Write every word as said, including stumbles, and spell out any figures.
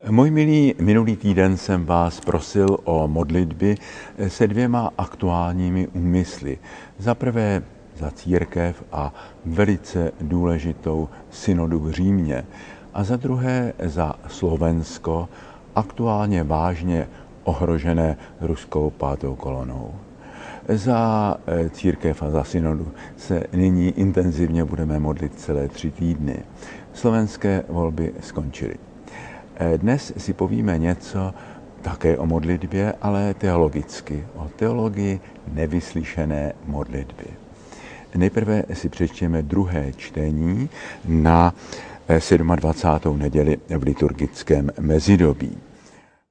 Můj milí, minulý týden jsem vás prosil o modlitby se dvěma aktuálními úmysly. Za prvé za církev a velice důležitou synodu v Římě. A za druhé za Slovensko, aktuálně vážně ohrožené ruskou pátou kolonou. Za církev a za synodu se nyní intenzivně budeme modlit celé tři týdny. Slovenské volby skončily. Dnes si povíme něco také o modlitbě, ale teologicky, o teologii nevyslyšené modlitby. Nejprve si přečtěme druhé čtení na dvacátou sedmou neděli v liturgickém mezidobí.